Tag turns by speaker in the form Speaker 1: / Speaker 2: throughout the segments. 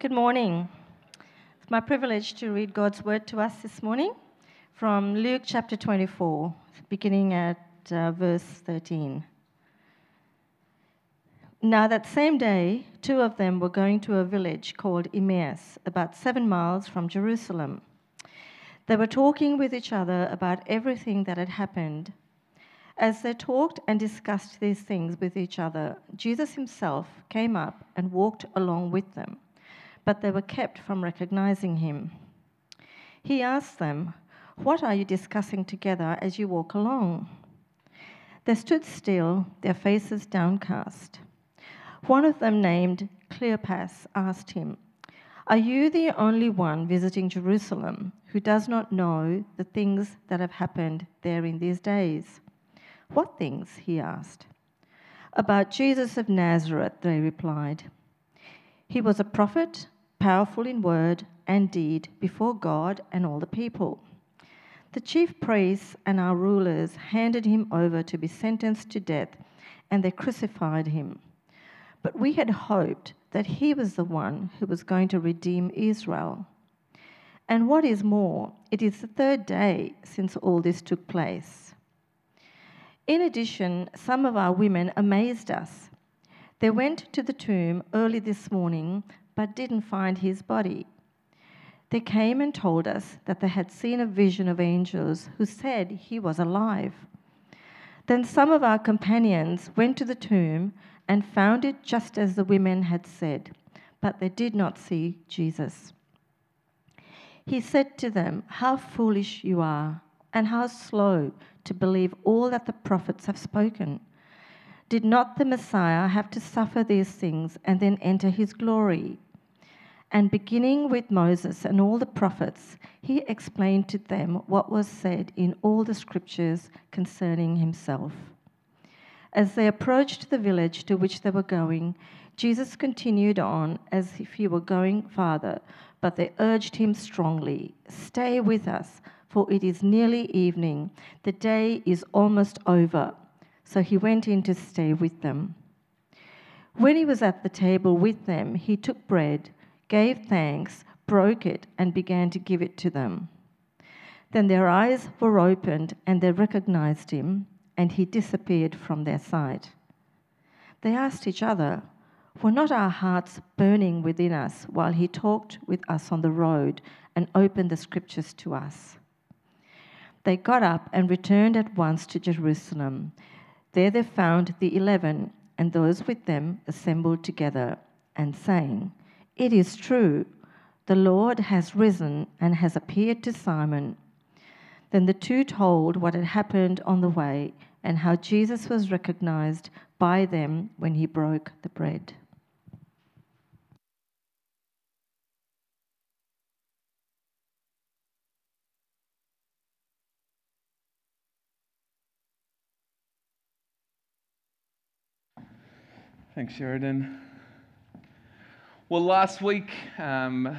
Speaker 1: Good morning. It's my privilege to read God's word to us this morning from Luke chapter 24, beginning at verse 13. Now, that same day, two of them were going to a village called Emmaus, about 7 miles from Jerusalem. They were talking with each other about everything that had happened. As they talked and discussed these things with each other, Jesus himself came up and walked along with them, but they were kept from recognizing him. He asked them, "What are you discussing together as you walk along?" They stood still, their faces downcast. One of them, named Cleopas, asked him, "Are you the only one visiting Jerusalem who does not know the things that have happened there in these days?" "What things?" he asked. "About Jesus of Nazareth," they replied. "He was a prophet, powerful in word and deed before God and all the people. The chief priests and our rulers handed him over to be sentenced to death, and they crucified him. But we had hoped that he was the one who was going to redeem Israel. And what is more, it is the third day since all this took place. In addition, some of our women amazed us. They went to the tomb early this morning, but didn't find his body. They came and told us that they had seen a vision of angels who said he was alive. Then some of our companions went to the tomb and found it just as the women had said, but they did not see Jesus." He said to them, "How foolish you are, and how slow to believe all that the prophets have spoken. Did not the Messiah have to suffer these things and then enter his glory?" And beginning with Moses and all the prophets, he explained to them what was said in all the scriptures concerning himself. As they approached the village to which they were going, Jesus continued on as if he were going farther, but they urged him strongly, "Stay with us, for it is nearly evening. The day is almost over." So he went in to stay with them. When he was at the table with them, he took bread, gave thanks, broke it, and began to give it to them. Then their eyes were opened, and they recognized him, and he disappeared from their sight. They asked each other, "Were not our hearts burning within us while he talked with us on the road and opened the scriptures to us?" They got up and returned at once to Jerusalem. There they found the 11 and those with them assembled together and saying, "It is true, the Lord has risen and has appeared to Simon." Then the two told what had happened on the way and how Jesus was recognized by them when he broke the bread.
Speaker 2: Thanks, Sheridan. Well, last week, in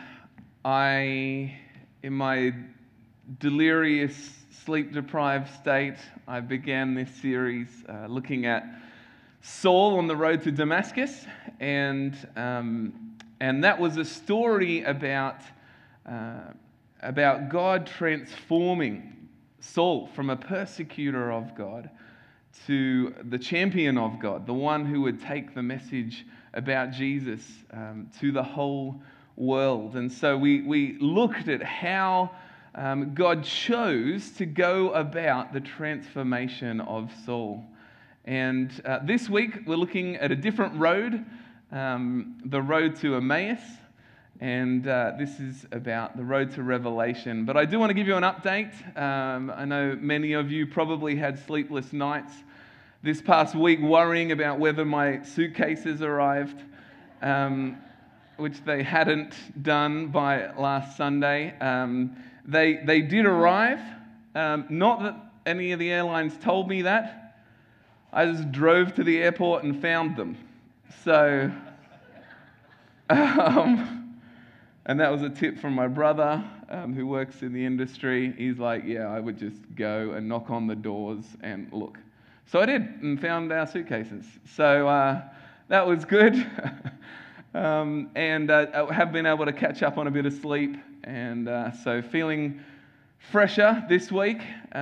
Speaker 2: my delirious, sleep-deprived state, I began this series looking at Saul on the road to Damascus, and that was a story about God transforming Saul from a persecutor of God to the champion of God, the one who would take the message about Jesus to the whole world. And so we looked at how God chose to go about the transformation of Saul. And this week we're looking at a different road, the road to Emmaus. And this is about the road to Revelation. But I do want to give you an update. I know many of you probably had sleepless nights this past week worrying about whether my suitcases arrived, which they hadn't done by last Sunday. They did arrive. Not that any of the airlines told me that. I just drove to the airport and found them. So... and that was a tip from my brother, who works in the industry. He's like, "Yeah, I would just go and knock on the doors and look." So I did, and found our suitcases. So that was good. And I have been able to catch up on a bit of sleep, and so feeling fresher this week.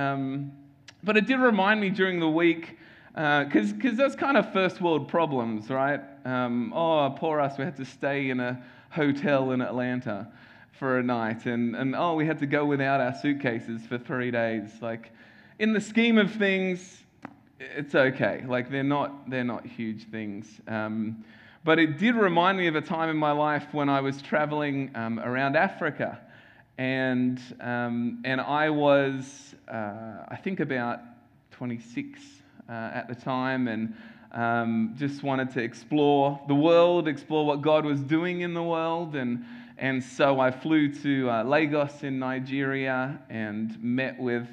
Speaker 2: But it did remind me during the week, because that's kind of first world problems, right? Oh, poor us, we had to stay in a hotel in Atlanta for a night, and oh, we had to go without our suitcases for 3 days. Like, in the scheme of things, it's okay. Like, they're not huge things. But it did remind me of a time in my life when I was traveling around Africa, and I was, I think, about 26 at the time, and just wanted to explore the world, explore what God was doing in the world, and so I flew to Lagos in Nigeria and met with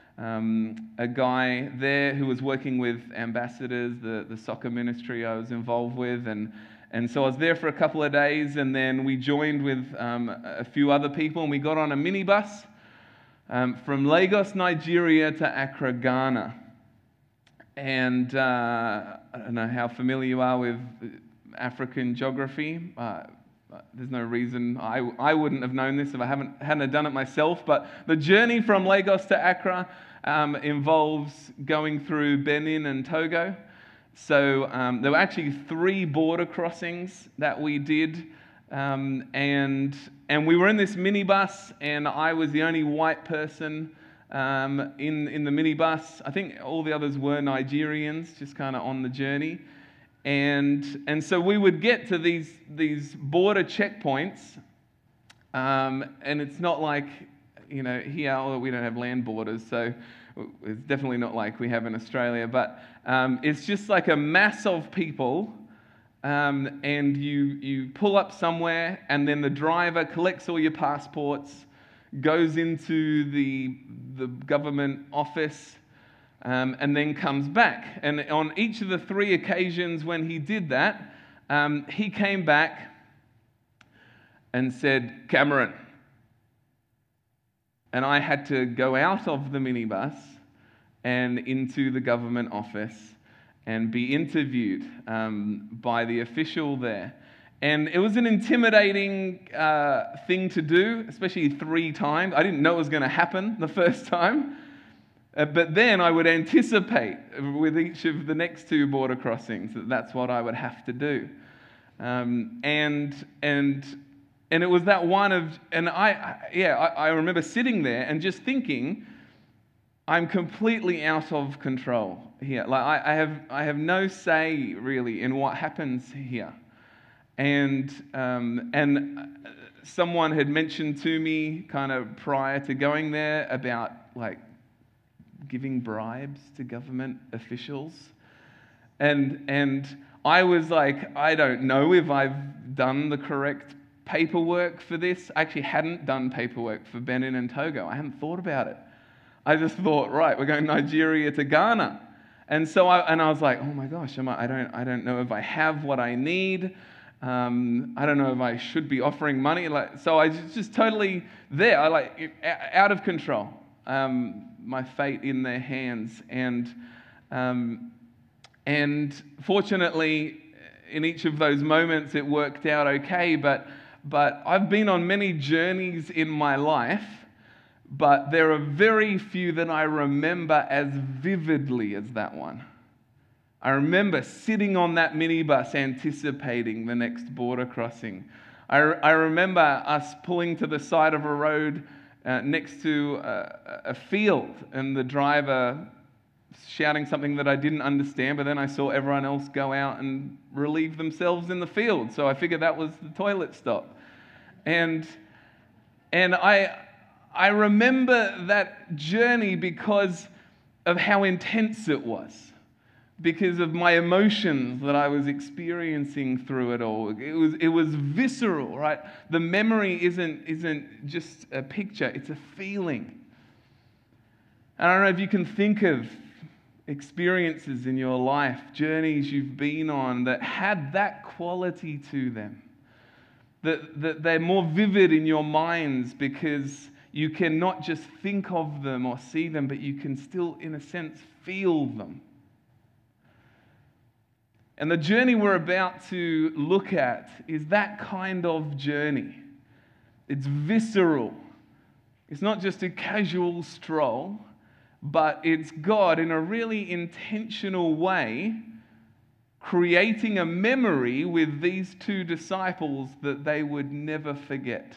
Speaker 2: a guy there who was working with ambassadors, the soccer ministry I was involved with, and so I was there for a couple of days, and then we joined with a few other people, and we got on a minibus from Lagos, Nigeria to Accra, Ghana. And I don't know how familiar you are with African geography. There's no reason I wouldn't have known this if I hadn't done it myself. But the journey from Lagos to Accra involves going through Benin and Togo. So there were actually 3 border crossings that we did, and we were in this minibus, and I was the only white person in the minibus. I think all the others were Nigerians, just kind of on the journey. And so we would get to these border checkpoints, and it's not like, here we don't have land borders, so it's definitely not like we have in Australia, but it's just like a mass of people, and you pull up somewhere, and then the driver collects all your passports, goes into the government office, and then comes back. And on each of the 3 occasions when he did that, he came back and said, "Cameron." And I had to go out of the minibus and into the government office and be interviewed by the official there. And it was an intimidating thing to do, especially 3 times. I didn't know it was going to happen the first time. But then I would anticipate with each of the next 2 border crossings that that's what I would have to do. And it was that one of, and I remember sitting there and just thinking, I'm completely out of control here. Like I have no say really in what happens here. And someone had mentioned to me kind of prior to going there about like giving bribes to government officials. And I was like, I don't know if I've done the correct paperwork for this. I actually hadn't done paperwork for Benin and Togo. I hadn't thought about it. I just thought, right, we're going Nigeria to Ghana. And so I was like, oh my gosh, I don't know if I have what I need. I don't know if I should be offering money. So I was just totally there, out of control. My fate in their hands. And fortunately, in each of those moments, it worked out okay. But I've been on many journeys in my life, but there are very few that I remember as vividly as that one. I remember sitting on that minibus anticipating the next border crossing. I remember us pulling to the side of a road next to a field, and the driver shouting something that I didn't understand, but then I saw everyone else go out and relieve themselves in the field. So I figured that was the toilet stop. And I remember that journey because of how intense it was, because of my emotions that I was experiencing through it all. It was visceral, right? The memory isn't just a picture, it's a feeling. And I don't know if you can think of experiences in your life, journeys you've been on that had that quality to them. That they're more vivid in your minds because you can not just think of them or see them, but you can still, in a sense, feel them. And the journey we're about to look at is that kind of journey. It's visceral. It's not just a casual stroll, but it's God in a really intentional way creating a memory with these two disciples that they would never forget.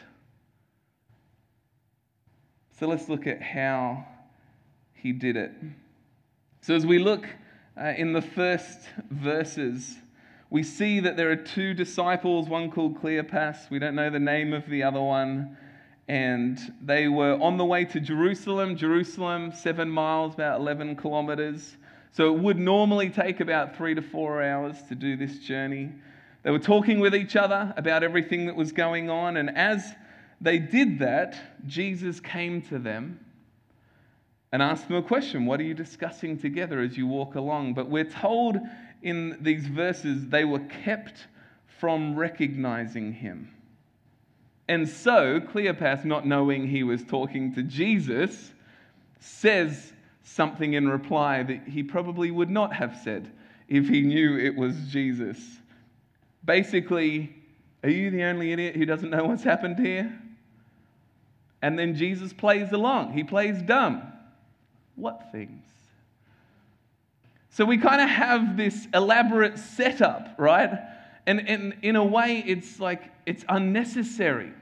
Speaker 2: So let's look at how he did it. So as we look in the first verses, we see that there are two disciples, one called Cleopas. We don't know the name of the other one. And they were on the way to Jerusalem. Jerusalem, 7 miles, about 11 kilometers. So it would normally take about 3 to 4 hours to do this journey. They were talking with each other about everything that was going on. And as they did that, Jesus came to them and asked them a question. What are you discussing together as you walk along? But we're told in these verses they were kept from recognizing him. And so Cleopas, not knowing he was talking to Jesus, says something in reply that he probably would not have said if he knew it was Jesus. Basically, are you the only idiot who doesn't know what's happened here? And then Jesus plays along. He plays dumb. What things? So we kind of have this elaborate setup, right? And in a way, it's like it's unnecessary.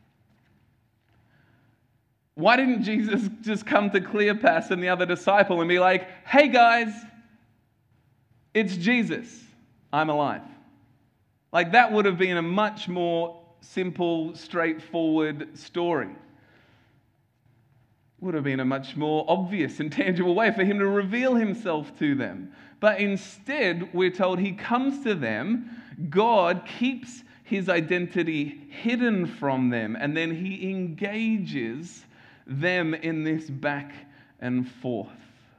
Speaker 2: Why didn't Jesus just come to Cleopas and the other disciple and be like, hey guys, it's Jesus. I'm alive. Like that would have been a much more simple, straightforward story. Would have been a much more obvious and tangible way for him to reveal himself to them. But instead, we're told he comes to them, God keeps his identity hidden from them, and then he engages them in this back and forth.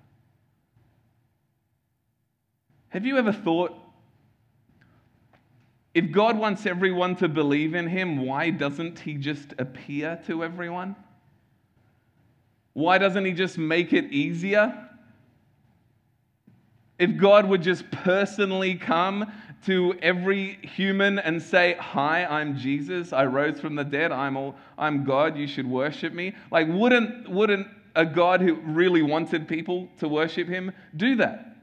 Speaker 2: Have you ever thought, if God wants everyone to believe in him, why doesn't he just appear to everyone? Why doesn't he just make it easier? If God would just personally come to every human and say, hi, I'm Jesus, I rose from the dead, I'm God, you should worship me. Like, wouldn't a God who really wanted people to worship him do that?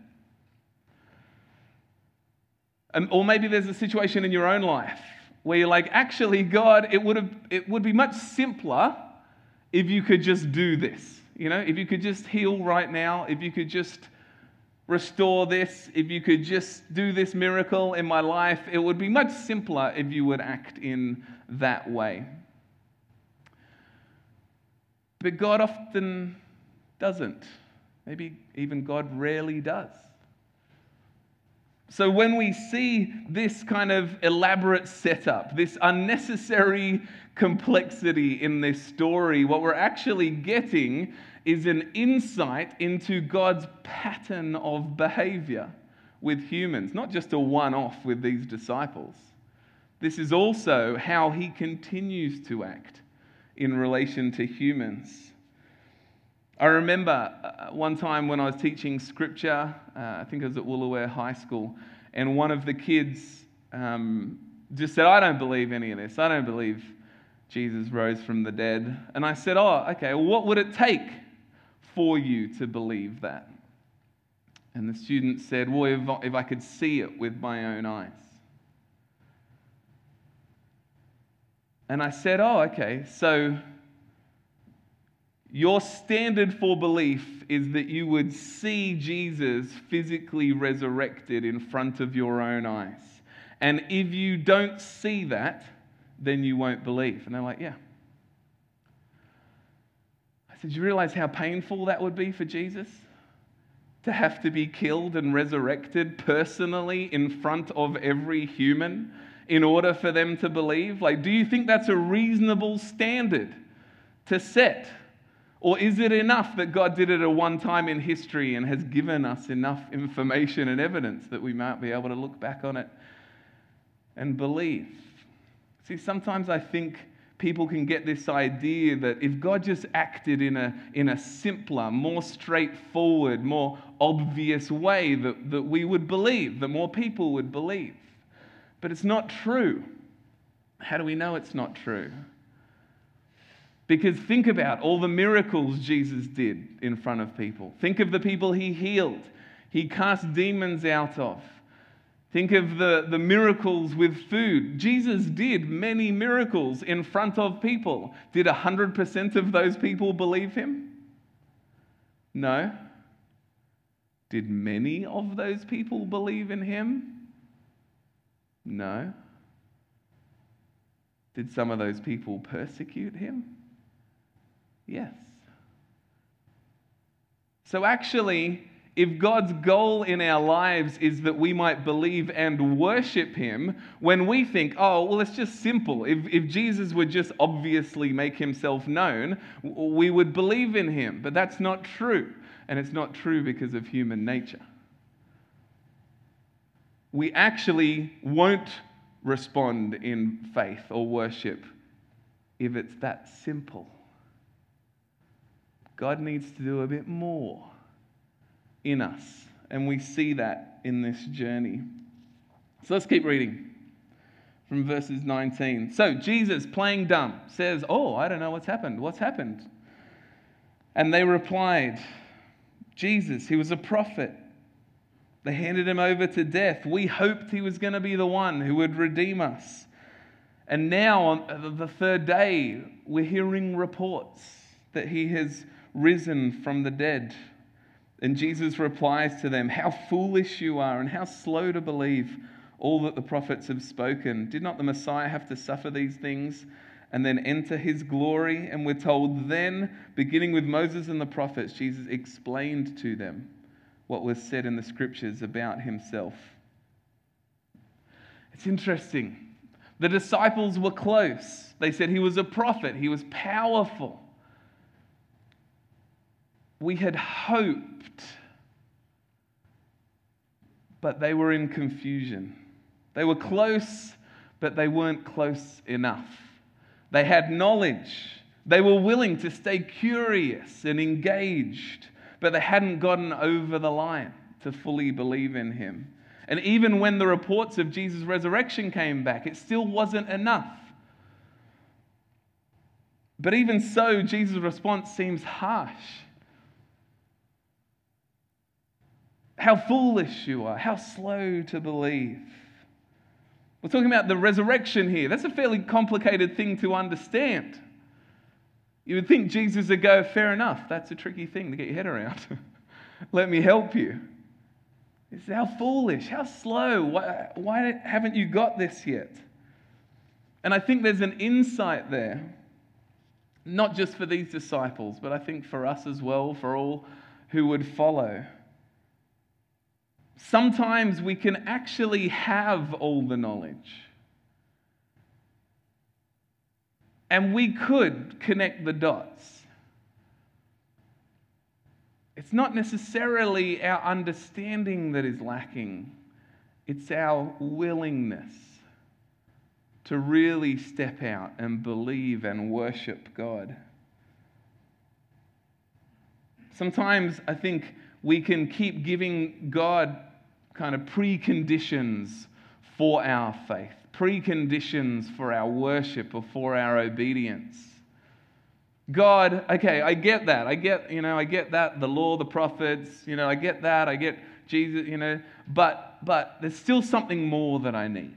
Speaker 2: Or maybe there's a situation in your own life where you're like, actually, God, it would be much simpler if you could just do this. You know, if you could just heal right now, if you could just restore this, if you could just do this miracle in my life, it would be much simpler if you would act in that way. But God often doesn't. Maybe even God rarely does. So when we see this kind of elaborate setup, this unnecessary complexity in this story, what we're actually getting is an insight into God's pattern of behavior with humans, not just a one-off with these disciples. This is also how he continues to act in relation to humans. I remember one time when I was teaching scripture, I think it was at Woolooware High School, and one of the kids just said, I don't believe any of this. I don't believe Jesus rose from the dead. And I said, oh, okay, well, what would it take for you to believe that? And the student said, well, if I could see it with my own eyes. And I said, oh, okay, so your standard for belief is that you would see Jesus physically resurrected in front of your own eyes. And if you don't see that, then you won't believe. And they're like, yeah. I said, do you realize how painful that would be for Jesus? To have to be killed and resurrected personally in front of every human in order for them to believe? Like, do you think that's a reasonable standard to set? Or is it enough that God did it at one time in history and has given us enough information and evidence that we might be able to look back on it and believe? See, sometimes I think people can get this idea that if God just acted in a simpler, more straightforward, more obvious way, that we would believe, that more people would believe. But it's not true. How do we know it's not true? Because think about all the miracles Jesus did in front of people. Think of the people he healed, he cast demons out of. Think of the miracles with food. Jesus did many miracles in front of people. Did 100% of those people believe him? No. Did many of those people believe in him? No. Did some of those people persecute him? Yes. So actually, if God's goal in our lives is that we might believe and worship him, when we think, oh, well, it's just simple. If Jesus would just obviously make himself known, we would believe in him. But that's not true. And it's not true because of human nature. We actually won't respond in faith or worship if it's that simple. God needs to do a bit more in us, and we see that in this journey. So let's keep reading from verses 19. So Jesus, playing dumb, says, oh, I don't know what's happened. What's happened? And they replied, Jesus, he was a prophet. They handed him over to death. We hoped he was going to be the one who would redeem us. And now, on the third day, we're hearing reports that he has risen from the dead. And Jesus replies to them, how foolish you are and how slow to believe all that the prophets have spoken. Did not the Messiah have to suffer these things and then enter his glory? And we're told then, beginning with Moses and the prophets, Jesus explained to them what was said in the scriptures about himself. It's interesting. The disciples were close. They said he was a prophet. He was powerful. We had hoped, but they were in confusion. They were close, but they weren't close enough. They had knowledge. They were willing to stay curious and engaged, but they hadn't gotten over the line to fully believe in him. And even when the reports of Jesus' resurrection came back, it still wasn't enough. But even so, Jesus' response seems harsh. How foolish you are, how slow to believe. We're talking about the resurrection here. That's a fairly complicated thing to understand. You would think Jesus would go, fair enough, that's a tricky thing to get your head around. Let me help you. He says, how foolish, how slow, why haven't you got this yet? And I think there's an insight there, not just for these disciples, but I think for us as well, for all who would follow. Sometimes we can actually have all the knowledge. And we could connect the dots. It's not necessarily our understanding that is lacking. It's our willingness to really step out and believe and worship God. Sometimes I think we can keep giving God kind of preconditions for our faith, preconditions for our worship or for our obedience. God, okay, I get that. I get that, the law, the prophets, I get that. I get Jesus, but there's still something more that I need.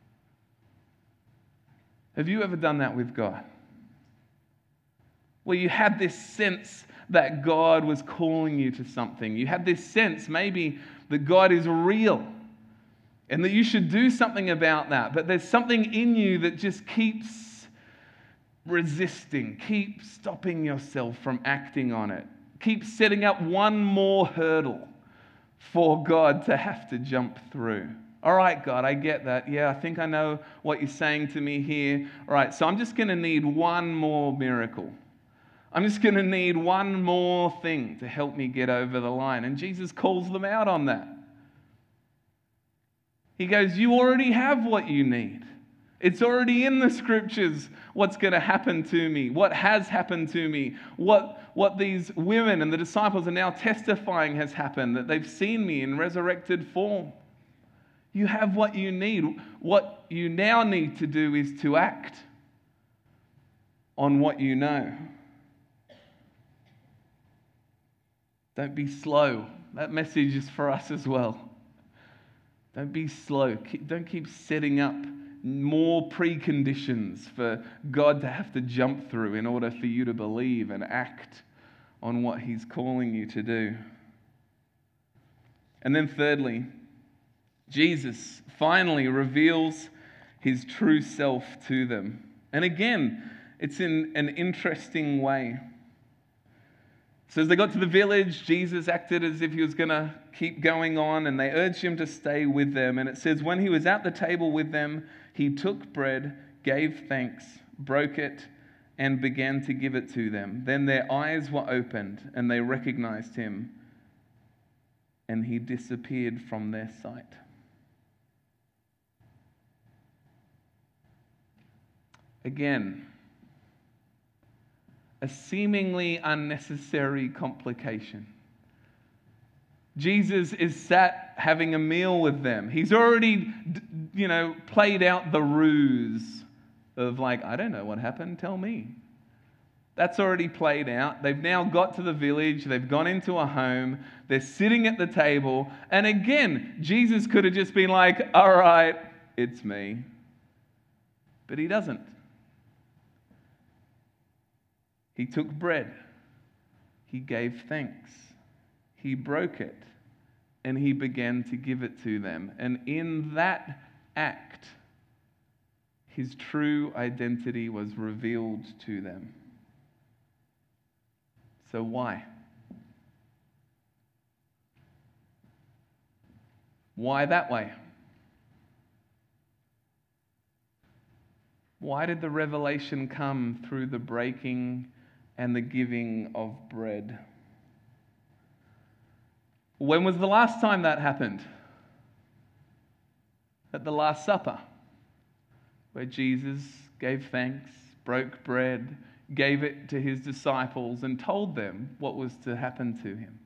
Speaker 2: Have you ever done that with God? Where you had this sense that God was calling you to something. You had this sense maybe that God is real and that you should do something about that. But there's something in you that just keeps resisting, keeps stopping yourself from acting on it, keeps setting up one more hurdle for God to have to jump through. All right, God, I get that. Yeah, I think I know what you're saying to me here. All right, so I'm just going to need one more miracle. I'm just going to need one more thing to help me get over the line. And Jesus calls them out on that. He goes, you already have what you need. It's already in the scriptures what's going to happen to me, what has happened to me, what these women and the disciples are now testifying has happened, that they've seen me in resurrected form. You have what you need. What you now need to do is to act on what you know. Don't be slow. That message is for us as well. Don't be slow. Don't keep setting up more preconditions for God to have to jump through in order for you to believe and act on what He's calling you to do. And then thirdly, Jesus finally reveals His true self to them. And again, it's in an interesting way. So as they got to the village, Jesus acted as if He was going to keep going on, and they urged Him to stay with them. And it says, when He was at the table with them, He took bread, gave thanks, broke it, and began to give it to them. Then their eyes were opened, and they recognized Him, and He disappeared from their sight. Again, a seemingly unnecessary complication. Jesus is sat having a meal with them. He's already, played out the ruse of I don't know what happened, tell me. That's already played out. They've now got to the village. They've gone into a home. They're sitting at the table. And again, Jesus could have just been like, all right, it's me. But He doesn't. He took bread, He gave thanks, He broke it, and He began to give it to them. And in that act, His true identity was revealed to them. So why? Why that way? Why did the revelation come through the breaking and the giving of bread? When was the last time that happened? At the Last Supper, where Jesus gave thanks, broke bread, gave it to His disciples, and told them what was to happen to Him.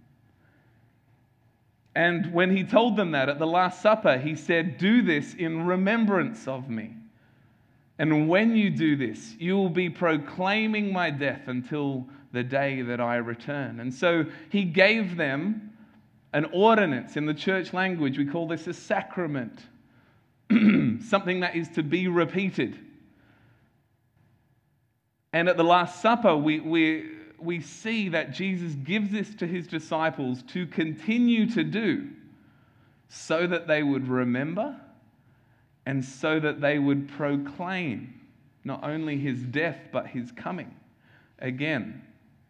Speaker 2: And when He told them that at the Last Supper, He said, "Do this in remembrance of me. And when you do this, you will be proclaiming my death until the day that I return." And so He gave them an ordinance. In the church language, we call this a sacrament, something that is to be repeated. And at the Last Supper, we see that Jesus gives this to His disciples to continue to do so that they would remember and so that they would proclaim not only His death, but His coming again.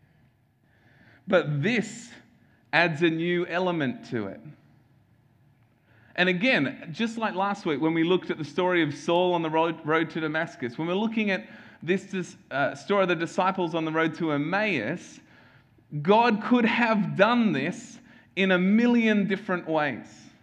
Speaker 2: But this adds a new element to it. And again, just like last week when we looked at the story of Saul on the road to Damascus, when we're looking at this story of the disciples on the road to Emmaus, God could have done this in a million different ways.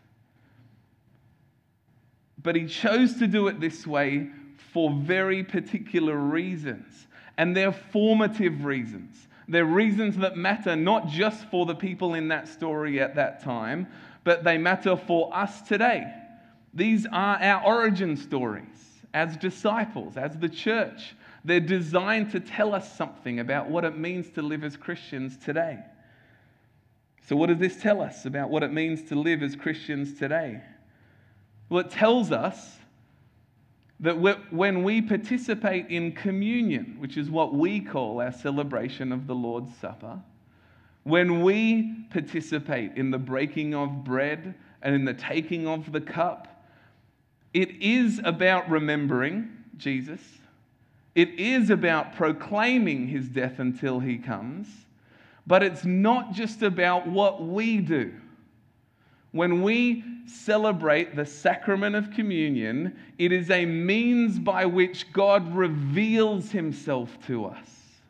Speaker 2: But He chose to do it this way for very particular reasons. And they're formative reasons. They're reasons that matter not just for the people in that story at that time, but they matter for us today. These are our origin stories as disciples, as the church. They're designed to tell us something about what it means to live as Christians today. So what does this tell us about what it means to live as Christians today? Well, it tells us that when we participate in communion, which is what we call our celebration of the Lord's Supper, when we participate in the breaking of bread and in the taking of the cup, it is about remembering Jesus. It is about proclaiming His death until He comes. But it's not just about what we do. When we celebrate the sacrament of communion, it is a means by which God reveals Himself to us.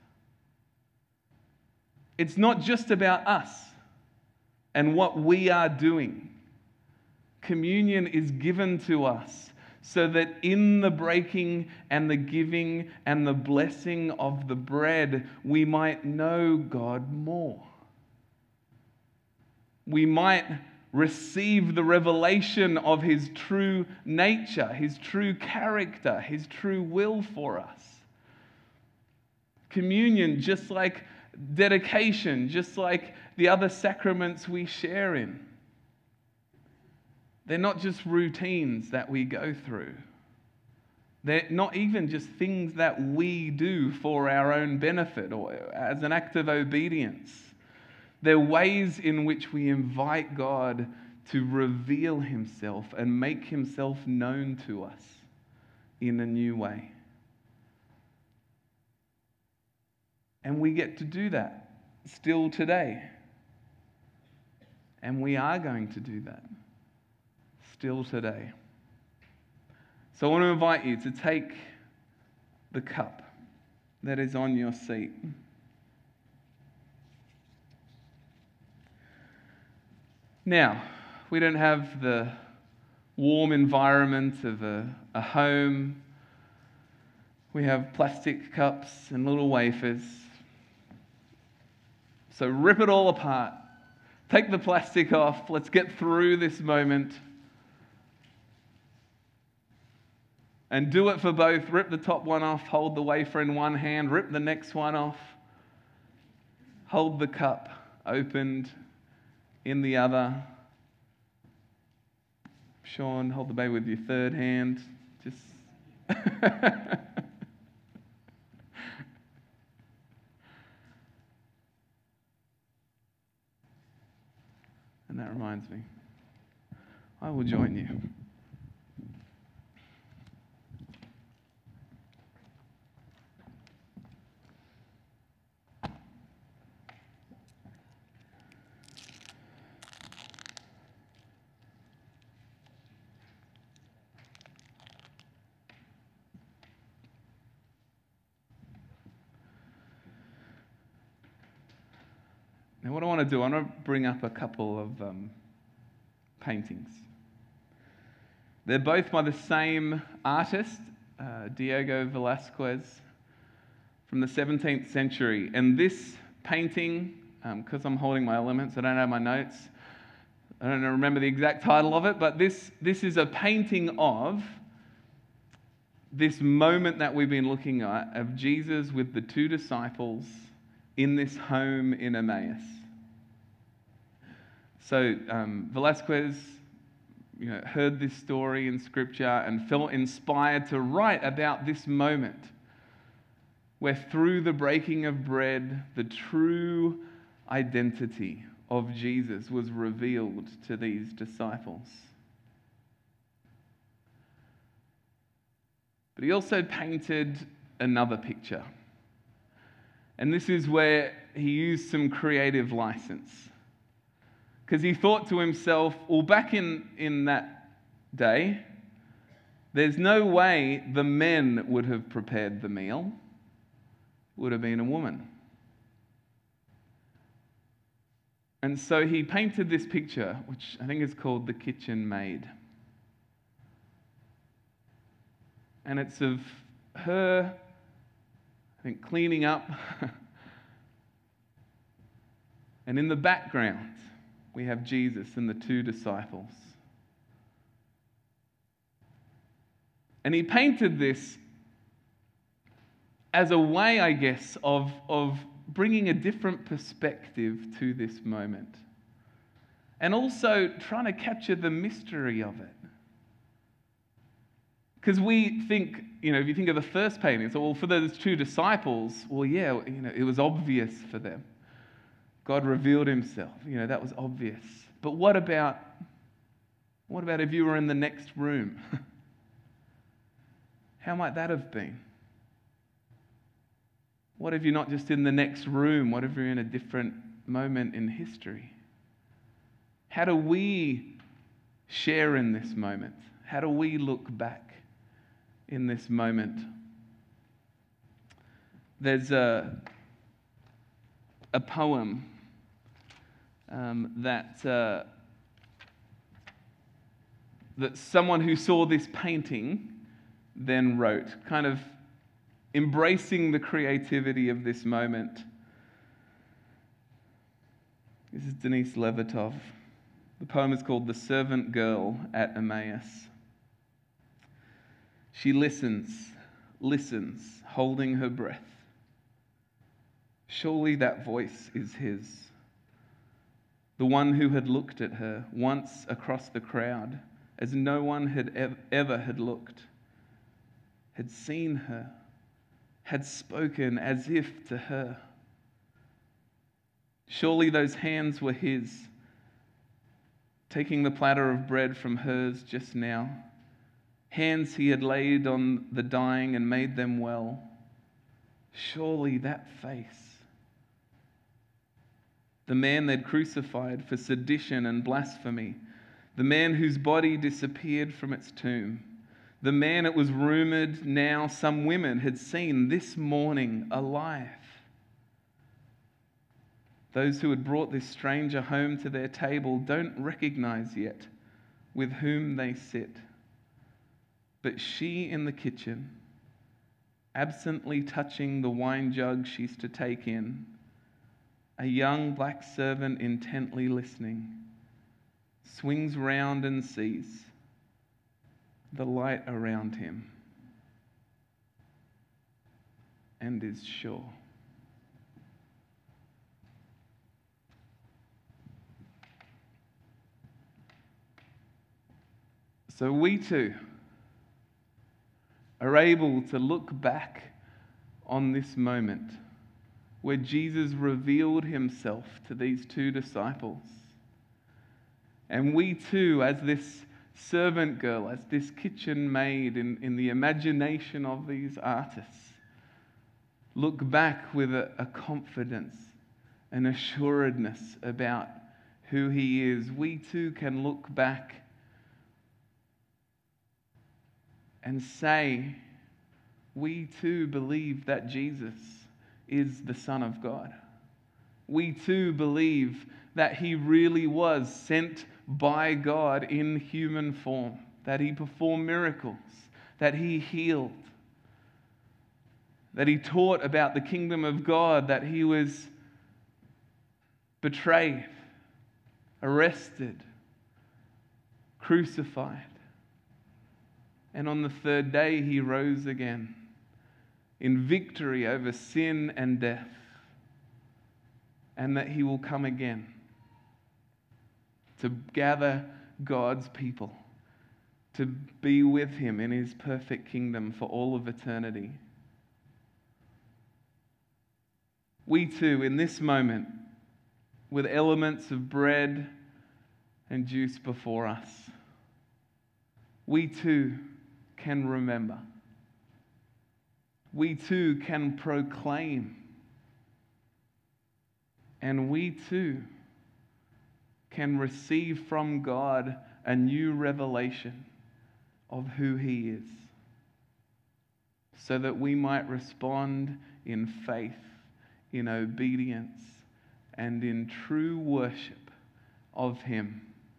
Speaker 2: It's not just about us and what we are doing. Communion is given to us so that in the breaking and the giving and the blessing of the bread, we might know God more. We might receive the revelation of his true nature, his true character, his true will for us. Communion, just like dedication, just like the other sacraments we share in, they're not just routines that we go through. They're not even just things that we do for our own benefit or as an act of obedience. They're ways in which we invite God to reveal himself and make himself known to us in a new way. And we get to do that still today. And we are going to do that still today. So I want to invite you to take the cup that is on your seat. Now, we don't have the warm environment of a home. We have plastic cups and little wafers. So rip it all apart. Take the plastic off. Let's get through this moment. And do it for both. Rip the top one off. Hold the wafer in one hand. Rip the next one off. Hold the cup opened in the other. Sean, hold the baby with your third hand. Just... And that reminds me, I will join you. Now what I want to do, I want to bring up a couple of paintings. They're both by the same artist, Diego Velázquez, from the 17th century. And this painting, because I'm holding my elements, I don't have my notes, I don't remember the exact title of it, but this is a painting of this moment that we've been looking at of Jesus with the two disciples in this home in Emmaus. So Velázquez heard this story in Scripture and felt inspired to write about this moment where through the breaking of bread, the true identity of Jesus was revealed to these disciples. But he also painted another picture. And this is where he used some creative license. Because he thought to himself, well, back in that day, there's no way the men would have prepared the meal. It would have been a woman. And so he painted this picture, which I think is called The Kitchen Maid. And it's of her, I think, cleaning up. And in the background, we have Jesus and the two disciples. And he painted this as a way, I guess, of bringing a different perspective to this moment. And also trying to capture the mystery of it. Because we think, if you think of the first painting, so, well, for those two disciples, well, yeah, it was obvious for them. God revealed himself. That was obvious. But what about if you were in the next room? How might that have been? What if you're not just in the next room? What if you're in a different moment in history? How do we share in this moment? How do we look back in this moment? There's a poem that that someone who saw this painting then wrote, kind of embracing the creativity of this moment. This is Denise Levertov. The poem is called The Servant Girl at Emmaus. She listens, holding her breath. Surely that voice is his. The one who had looked at her once across the crowd as no one had ever had looked, had seen her, had spoken as if to her. Surely those hands were his, taking the platter of bread from hers just now, hands he had laid on the dying and made them well. Surely that face. The man they'd crucified for sedition and blasphemy, the man whose body disappeared from its tomb, the man it was rumored now some women had seen this morning alive. Those who had brought this stranger home to their table don't recognize yet with whom they sit. But she in the kitchen, absently touching the wine jug she's to take in, a young black servant intently listening, swings round and sees the light around him and is sure. So we too are able to look back on this moment where Jesus revealed himself to these two disciples. And we too, as this servant girl, as this kitchen maid in the imagination of these artists, look back with a confidence, an assuredness about who he is. We too can look back and say, we too believe that Jesus is the Son of God. We too believe that he really was sent by God in human form, that he performed miracles, that he healed, that he taught about the kingdom of God, that he was betrayed, arrested, crucified. And on the third day, he rose again in victory over sin and death, and that he will come again to gather God's people, to be with him in his perfect kingdom for all of eternity. We too, in this moment, with elements of bread and juice before us, we too can remember. We too can proclaim. And we too can receive from God a new revelation of who he is, so that we might respond in faith, in obedience, and in true worship of him.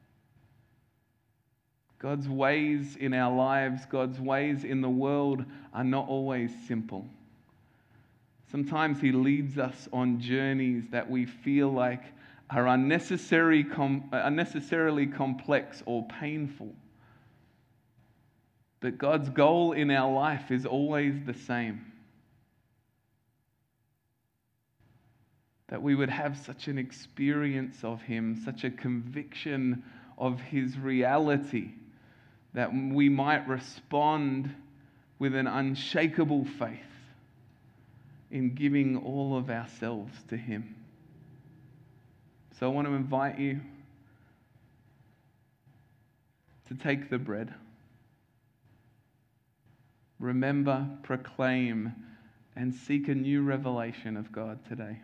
Speaker 2: God's ways in our lives, God's ways in the world are not always simple. Sometimes he leads us on journeys that we feel like are unnecessarily complex or painful. But God's goal in our life is always the same. That we would have such an experience of him, such a conviction of his reality, that we might respond with an unshakable faith in giving all of ourselves to him. So I want to invite you to take the bread. Remember, proclaim, and seek a new revelation of God today.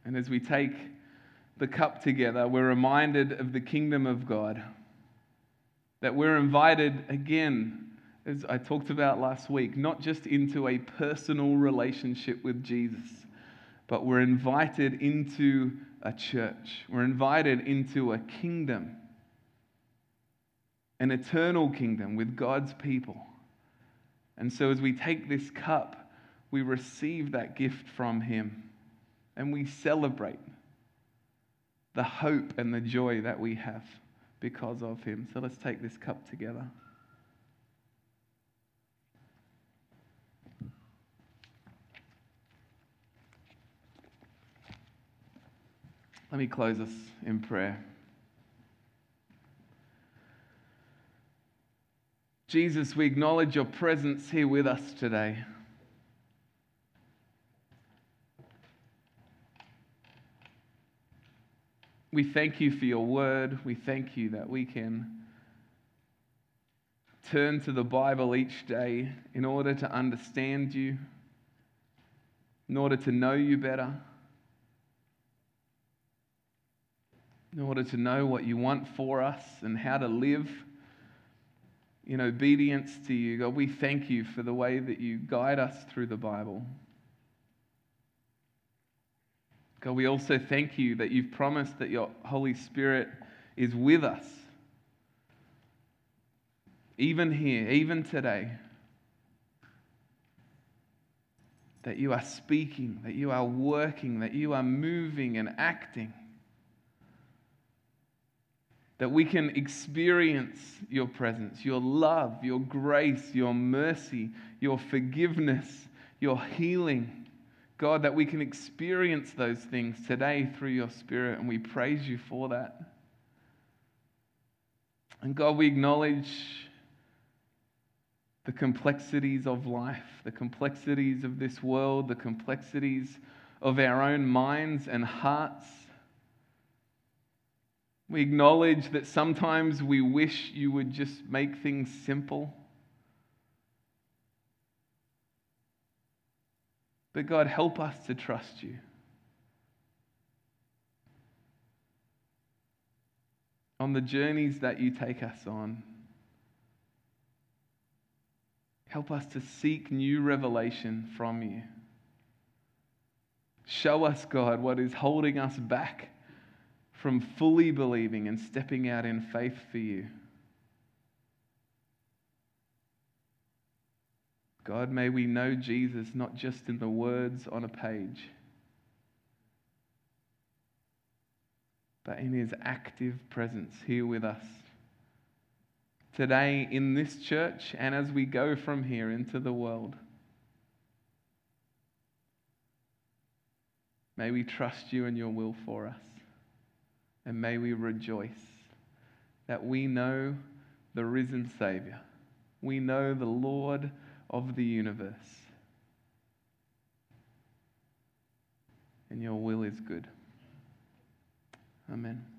Speaker 2: And as we take the cup together, we're reminded of the kingdom of God. That we're invited again, as I talked about last week, not just into a personal relationship with Jesus, but we're invited into a church. We're invited into a kingdom, an eternal kingdom with God's people. And so as we take this cup, we receive that gift from Him, and we celebrate the hope and the joy that we have because of Him. So let's take this cup together. Let me close us in prayer. Jesus, we acknowledge your presence here with us today. We thank you for your word. We thank you that we can turn to the Bible each day in order to understand you, in order to know you better, in order to know what you want for us and how to live in obedience to you. God, we thank you for the way that you guide us through the Bible. God, we also thank you that you've promised that your Holy Spirit is with us, even here, even today. That you are speaking, that you are working, that you are moving and acting. That we can experience your presence, your love, your grace, your mercy, your forgiveness, your healing. God, that we can experience those things today through your Spirit, and we praise you for that. And God, we acknowledge the complexities of life, the complexities of this world, the complexities of our own minds and hearts. We acknowledge that sometimes we wish you would just make things simple. But God, help us to trust you. On the journeys that you take us on. Help us to seek new revelation from you. Show us, God, what is holding us back from fully believing and stepping out in faith for you. God, may we know Jesus not just in the words on a page, but in his active presence here with us. Today in this church and as we go from here into the world. May we trust you and your will for us. And may we rejoice that we know the risen Savior. We know the Lord of the universe. And your will is good. Amen.